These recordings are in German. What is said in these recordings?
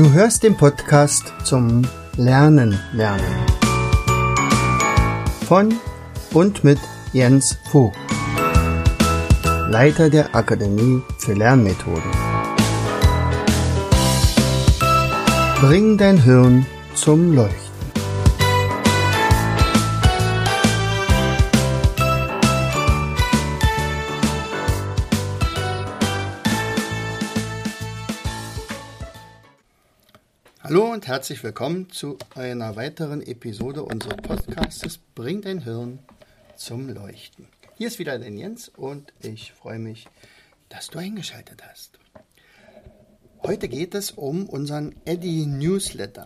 Du hörst den Podcast zum Lernen. Von und mit Jens Vogt, Leiter der Akademie für Lernmethoden. Bring dein Hirn zum Leuchten. Hallo und herzlich willkommen zu einer weiteren Episode unseres Podcasts Bring dein Hirn zum Leuchten. Hier ist wieder dein Jens und ich freue mich, dass du eingeschaltet hast. Heute geht es um unseren Eddy Newsletter.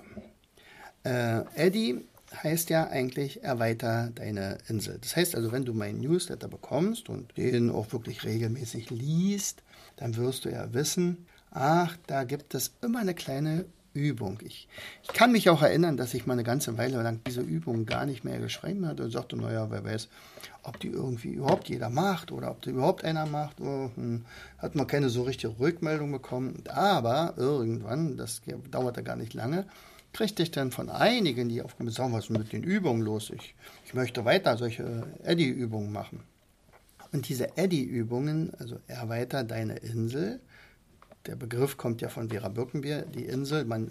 Eddy heißt ja eigentlich erweiter deine Insel. Das heißt also, wenn du meinen Newsletter bekommst und den auch wirklich regelmäßig liest, dann wirst du ja wissen, da gibt es immer eine kleine Übung. Ich kann mich auch erinnern, dass ich mal eine ganze Weile lang diese Übung gar nicht mehr geschrieben hatte und sagte, naja, wer weiß, ob die irgendwie überhaupt jeder macht oder ob die überhaupt einer macht. Hat man keine so richtige Rückmeldung bekommen. Aber irgendwann, das dauerte gar nicht lange, kriegte ich dann von einigen, die aufgekommen sind, was ist mit den Übungen los? Ich möchte weiter solche Eddy-Übungen machen. Und diese Eddy-Übungen, also erweiter deine Insel, der Begriff kommt ja von Vera Birkenbier, die Insel. Man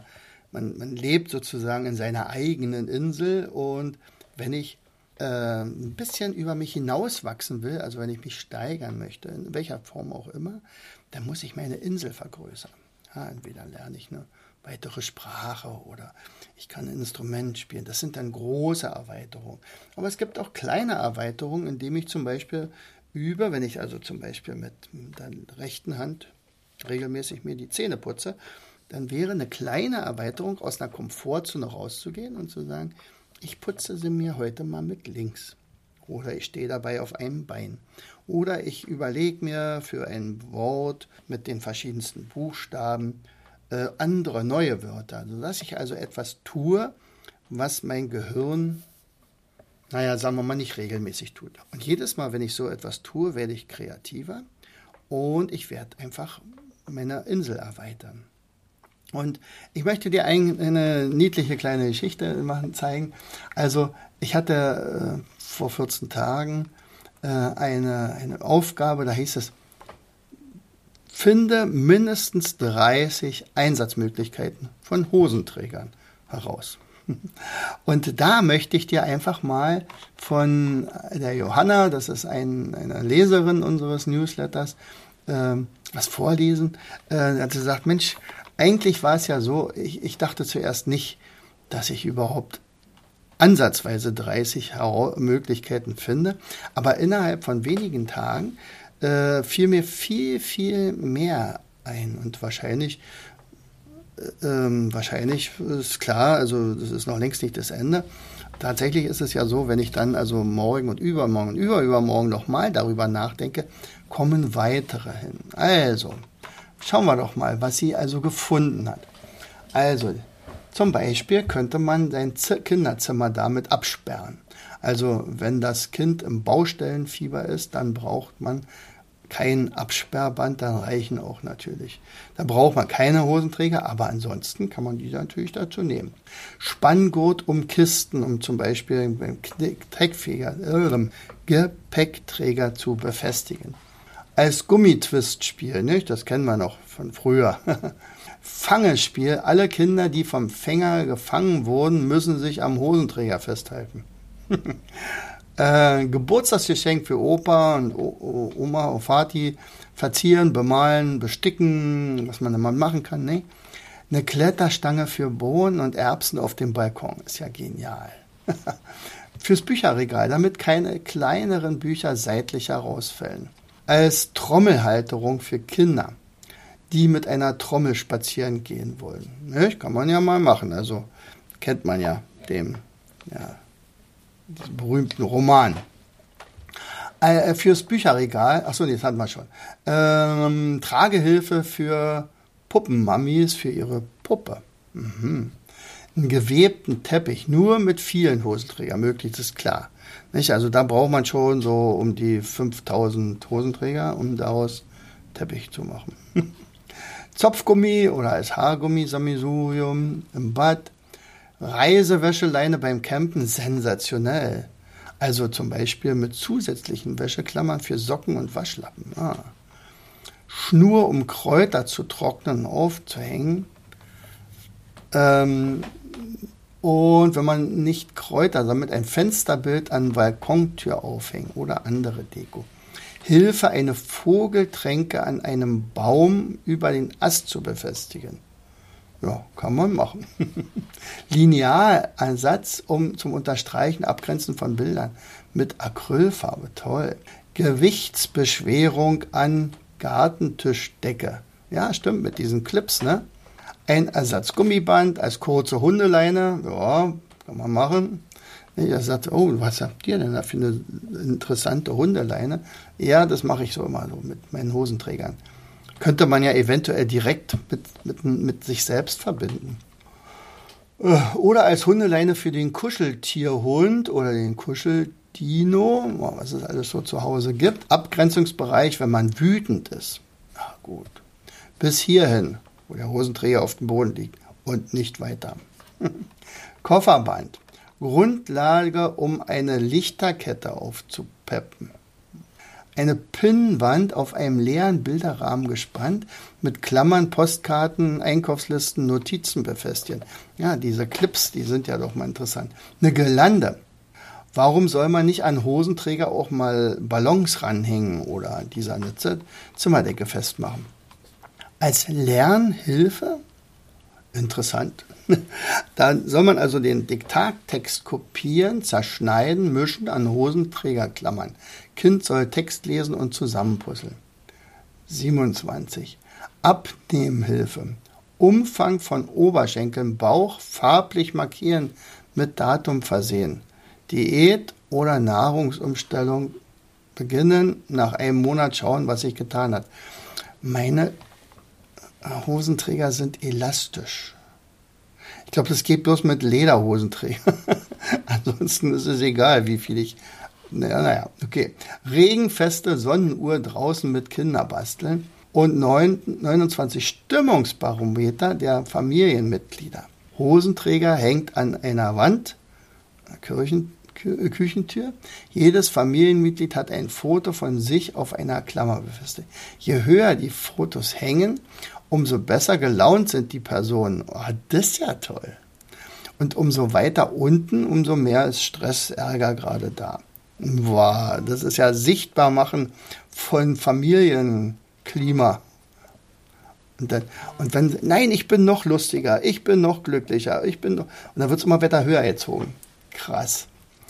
lebt sozusagen in seiner eigenen Insel. Und wenn ich ein bisschen über mich hinauswachsen will, also wenn ich mich steigern möchte, in welcher Form auch immer, dann muss ich meine Insel vergrößern. Ja, entweder lerne ich eine weitere Sprache oder ich kann ein Instrument spielen. Das sind dann große Erweiterungen. Aber es gibt auch kleine Erweiterungen, indem ich zum Beispiel übe, wenn ich also zum Beispiel mit der rechten Hand regelmäßig mir die Zähne putze, dann wäre eine kleine Erweiterung, aus einer Komfortzone rauszugehen und zu sagen, ich putze sie mir heute mal mit links. Oder ich stehe dabei auf einem Bein. Oder ich überlege mir für ein Wort mit den verschiedensten Buchstaben andere neue Wörter, sodass ich also etwas tue, was mein Gehirn, sagen wir mal, nicht regelmäßig tut. Und jedes Mal, wenn ich so etwas tue, werde ich kreativer und ich werde einfach meine Insel erweitern. Und ich möchte dir eine niedliche kleine Geschichte zeigen. Also ich hatte vor 14 Tagen eine Aufgabe, da hieß es, finde mindestens 30 Einsatzmöglichkeiten von Hosenträgern heraus. Und da möchte ich dir einfach mal von der Johanna, das ist eine Leserin unseres Newsletters, was vorlesen. Hat sie gesagt, Mensch, eigentlich war es ja so, ich dachte zuerst nicht, dass ich überhaupt ansatzweise 30 Möglichkeiten finde, aber innerhalb von wenigen Tagen fiel mir viel, viel mehr ein und wahrscheinlich ist klar, also das ist noch längst nicht das Ende. Tatsächlich ist es ja so, wenn ich dann also morgen und übermorgen nochmal darüber nachdenke, kommen weitere hin. Also, schauen wir doch mal, was sie also gefunden hat. Also, zum Beispiel könnte man sein Kinderzimmer damit absperren. Also, wenn das Kind im Baustellenfieber ist, dann braucht man kein Absperrband, dann reichen auch natürlich. Da braucht man keine Hosenträger, aber ansonsten kann man die natürlich dazu nehmen. Spanngurt um Kisten, um zum Beispiel beim Gepäckträger zu befestigen. Als Gummitwistspiel, nicht? Das kennen wir noch von früher. Fangespiel, alle Kinder, die vom Fänger gefangen wurden, müssen sich am Hosenträger festhalten. Geburtstagsgeschenk für Opa und Oma und Vati, verzieren, bemalen, besticken, was man immer machen kann, ne? Eine Kletterstange für Bohnen und Erbsen auf dem Balkon, ist ja genial. Fürs Bücherregal, damit keine kleineren Bücher seitlich herausfällen. Als Trommelhalterung für Kinder, die mit einer Trommel spazieren gehen wollen. Ne? Kann man ja mal machen, also kennt man ja diesen berühmten Roman. Fürs Bücherregal, das hatten wir schon. Tragehilfe für Puppenmammis für ihre Puppe. Einen gewebten Teppich, nur mit vielen Hosenträgern, möglichst ist klar. Nicht? Also da braucht man schon so um die 5000 Hosenträger, um daraus Teppich zu machen. Zopfgummi oder als Haargummi-Sammelsurium im Bad. Reisewäscheleine beim Campen, sensationell. Also zum Beispiel mit zusätzlichen Wäscheklammern für Socken und Waschlappen. Schnur, um Kräuter zu trocknen und aufzuhängen. Und wenn man nicht Kräuter, damit ein Fensterbild an Balkontür aufhängen oder andere Deko. Hilfe, eine Vogeltränke an einem Baum über den Ast zu befestigen. Ja, kann man machen. Linealansatz zum Unterstreichen, Abgrenzen von Bildern mit Acrylfarbe. Toll. Gewichtsbeschwerung an Gartentischdecke. Ja, stimmt, mit diesen Clips, ne? Ein Ersatzgummiband als kurze Hundeleine. Ja, kann man machen. Er sagt, oh, was habt ihr denn da für eine interessante Hundeleine? Ja, das mache ich so immer so mit meinen Hosenträgern. Könnte man ja eventuell direkt mit sich selbst verbinden. Oder als Hundeleine für den Kuscheltierhund oder den Kuscheldino, was es alles so zu Hause gibt. Abgrenzungsbereich, wenn man wütend ist. Na gut. Bis hierhin, wo der Hosenträger auf dem Boden liegt und nicht weiter. Kofferband. Grundlage, um eine Lichterkette aufzupeppen. Eine Pinnwand auf einem leeren Bilderrahmen gespannt, mit Klammern, Postkarten, Einkaufslisten, Notizen befestigen. Ja, diese Clips, die sind ja doch mal interessant. Eine Girlande. Warum soll man nicht an Hosenträger auch mal Ballons ranhängen oder an dieser Zimmerdecke festmachen? Als Lernhilfe? Interessant. Da soll man also den Diktattext kopieren, zerschneiden, mischen, an Hosenträger klammern. Kind soll Text lesen und zusammenpuzzeln. 27. Abnehmhilfe. Umfang von Oberschenkeln, Bauch farblich markieren, mit Datum versehen. Diät oder Nahrungsumstellung beginnen, nach einem Monat schauen, was sich getan hat. Meine Hosenträger sind elastisch. Ich glaube, das geht bloß mit Lederhosenträgern. Ansonsten ist es egal, wie viel ich... Naja, okay. Regenfeste Sonnenuhr draußen mit Kinder basteln und 29 Stimmungsbarometer der Familienmitglieder. Hosenträger hängt an einer Wand, Küchentür. Jedes Familienmitglied hat ein Foto von sich auf einer Klammer befestigt. Je höher die Fotos hängen, umso besser gelaunt sind die Personen. Oh, das ist ja toll. Und umso weiter unten, umso mehr ist Stress, Ärger gerade da. Wow, das ist ja sichtbar machen von Familienklima. Und dann, nein, ich bin noch lustiger, ich bin noch glücklicher, und dann wird es immer weiter höher gezogen. Krass.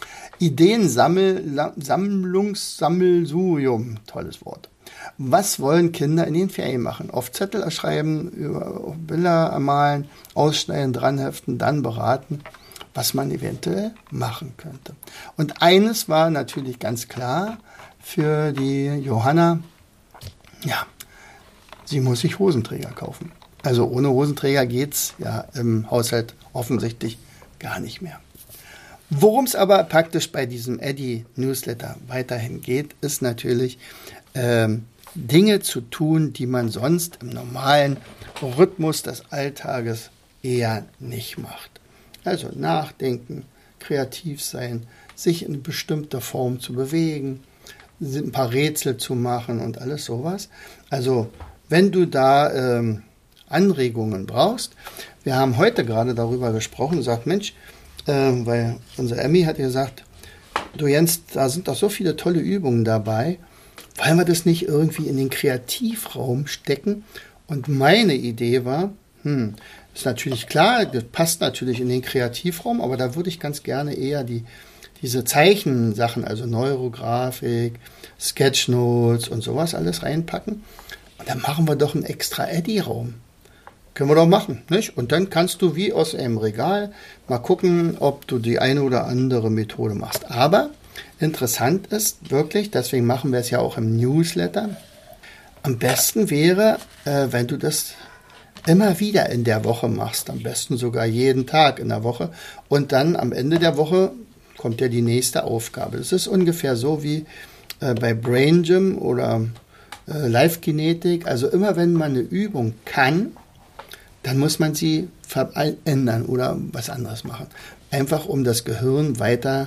Sammelsurium, tolles Wort. Was wollen Kinder in den Ferien machen? Auf Zettel erschreiben, auf Bilder ermalen, ausschneiden, dranheften, dann beraten, was man eventuell machen könnte. Und eines war natürlich ganz klar für die Johanna, ja, sie muss sich Hosenträger kaufen. Also ohne Hosenträger geht's ja im Haushalt offensichtlich gar nicht mehr. Worum es aber praktisch bei diesem Eddy-Newsletter weiterhin geht, ist natürlich Dinge zu tun, die man sonst im normalen Rhythmus des Alltages eher nicht macht. Also nachdenken, kreativ sein, sich in bestimmter Form zu bewegen, ein paar Rätsel zu machen und alles sowas. Also wenn du da Anregungen brauchst, wir haben heute gerade darüber gesprochen und gesagt, Mensch, weil unsere Emmy hat gesagt, du Jens, da sind doch so viele tolle Übungen dabei, wollen wir das nicht irgendwie in den Kreativraum stecken? Und meine Idee war, ist natürlich klar, das passt natürlich in den Kreativraum, aber da würde ich ganz gerne eher diese Zeichensachen, also Neurografik, Sketchnotes und sowas alles reinpacken. Und dann machen wir doch einen extra Eddy-Raum. Können wir doch machen, nicht? Und dann kannst du wie aus einem Regal mal gucken, ob du die eine oder andere Methode machst. Aber interessant ist wirklich, deswegen machen wir es ja auch im Newsletter, am besten wäre, wenn du das immer wieder in der Woche machst, am besten sogar jeden Tag in der Woche. Und dann am Ende der Woche kommt ja die nächste Aufgabe. Das ist ungefähr so wie bei Brain Gym oder Live-Genetik. Also immer wenn man eine Übung kann, dann muss man sie verändern oder was anderes machen. Einfach um das Gehirn weiter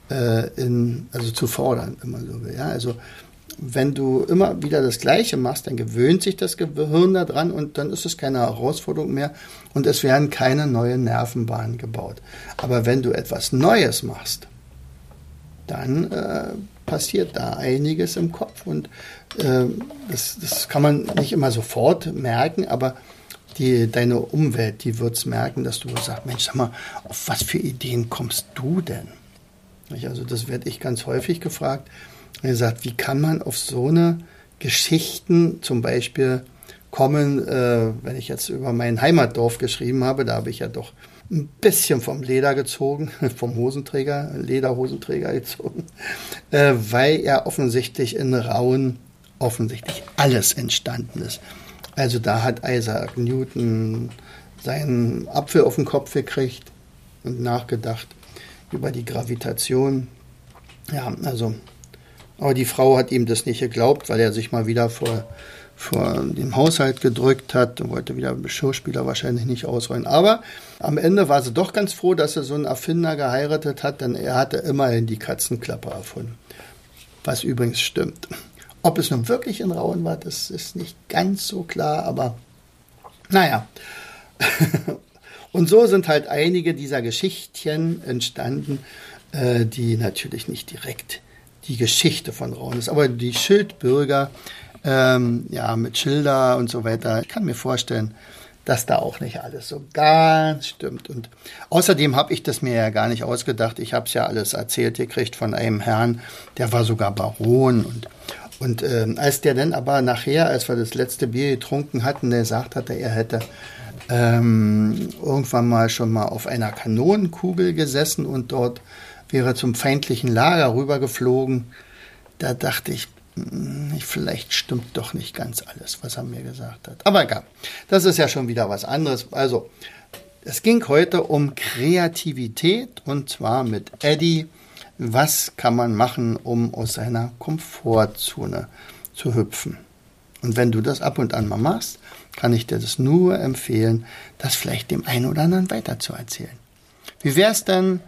zu fordern, wenn man so will. Ja? Also wenn du immer wieder das Gleiche machst, dann gewöhnt sich das Gehirn daran und dann ist es keine Herausforderung mehr und es werden keine neuen Nervenbahnen gebaut. Aber wenn du etwas Neues machst, dann passiert da einiges im Kopf und das kann man nicht immer sofort merken, aber deine Umwelt, die wird es merken, dass du sagst, Mensch, sag mal, auf was für Ideen kommst du denn? Also das werde ich ganz häufig gefragt. Er sagt, wie kann man auf so eine Geschichten zum Beispiel kommen, wenn ich jetzt über mein Heimatdorf geschrieben habe, da habe ich ja doch ein bisschen vom Leder gezogen, vom Lederhosenträger gezogen, weil ja offensichtlich in Rauen offensichtlich alles entstanden ist. Also da hat Isaac Newton seinen Apfel auf den Kopf gekriegt und nachgedacht über die Gravitation. Ja, also, aber die Frau hat ihm das nicht geglaubt, weil er sich mal wieder vor dem Haushalt gedrückt hat und wollte wieder Geschirrspüler wahrscheinlich nicht ausräumen. Aber am Ende war sie doch ganz froh, dass sie so einen Erfinder geheiratet hat, denn er hatte immerhin die Katzenklappe erfunden. Was übrigens stimmt. Ob es nun wirklich in Rauen war, das ist nicht ganz so klar, aber naja. Und so sind halt einige dieser Geschichtchen entstanden, die natürlich nicht direkt die Geschichte von Rauen ist, aber die Schildbürger, mit Schilder und so weiter. Ich kann mir vorstellen, dass da auch nicht alles so ganz stimmt. Und außerdem habe ich das mir ja gar nicht ausgedacht. Ich habe es ja alles erzählt gekriegt von einem Herrn, der war sogar Baron. Und als der dann aber nachher, als wir das letzte Bier getrunken hatten, der gesagt hatte, er hätte irgendwann mal schon mal auf einer Kanonenkugel gesessen und dort wäre zum feindlichen Lager rübergeflogen, da dachte ich, vielleicht stimmt doch nicht ganz alles, was er mir gesagt hat. Aber egal, das ist ja schon wieder was anderes. Also, es ging heute um Kreativität und zwar mit Eddie. Was kann man machen, um aus seiner Komfortzone zu hüpfen? Und wenn du das ab und an mal machst, kann ich dir das nur empfehlen, das vielleicht dem einen oder anderen weiterzuerzählen. Wie wäre es denn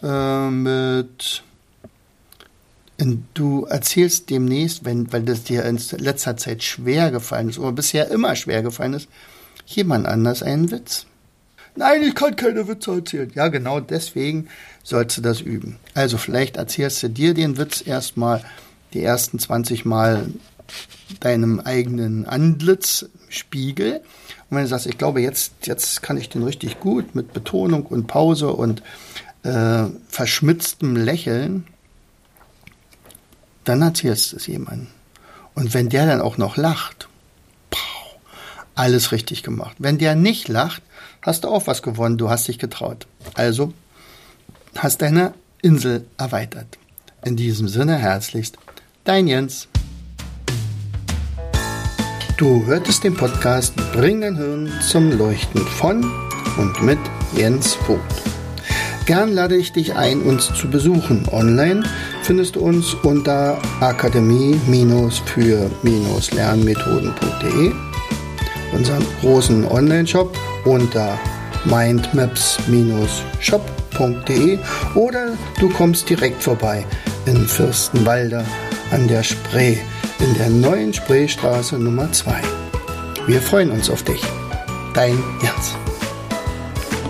du erzählst demnächst, weil das dir in letzter Zeit schwer gefallen ist oder bisher immer schwer gefallen ist, jemand anders einen Witz? Nein, ich kann keine Witze erzählen. Ja, genau deswegen sollst du das üben. Also vielleicht erzählst du dir den Witz erstmal die ersten 20 Mal deinem eigenen Antlitz, Spiegel. Und wenn du sagst, ich glaube, jetzt kann ich den richtig gut mit Betonung und Pause und verschmitztem Lächeln, dann erzählst du es jemandem. Und wenn der dann auch noch lacht, alles richtig gemacht. Wenn der nicht lacht, hast du auch was gewonnen, du hast dich getraut. Also hast deine Insel erweitert. In diesem Sinne herzlichst, dein Jens. Du hörtest den Podcast Bring dein Hirn zum Leuchten von und mit Jens Vogt. Gern lade ich dich ein, uns zu besuchen. Online findest du uns unter akademie-für-lernmethoden.de, unseren großen Online-Shop unter mindmaps-shop.de oder du kommst direkt vorbei in Fürstenwalde an der Spree, in der neuen Spreestraße Nummer 2. Wir freuen uns auf dich. Dein Jens.